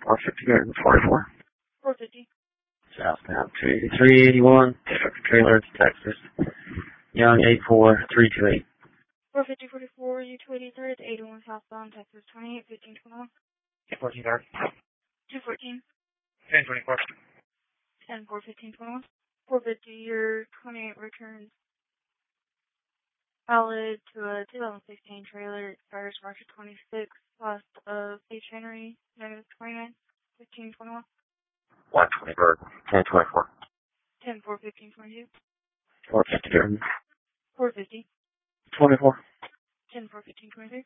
450 Garden 44. 450. Southbound 381, trailer to Texas. Young 84328. 450 44, U-283 to 81 southbound Texas 28 1521. 214 Guard. 214. 1024. 10 4 1521. 450, your 28 returns valid to a 2016 trailer. Expires March 26th. Cost of H. Henry, negative 29 1521. 120 Bird. 1024. 10 4 1522. 450 Garden. 450. 24. 10 4 1523.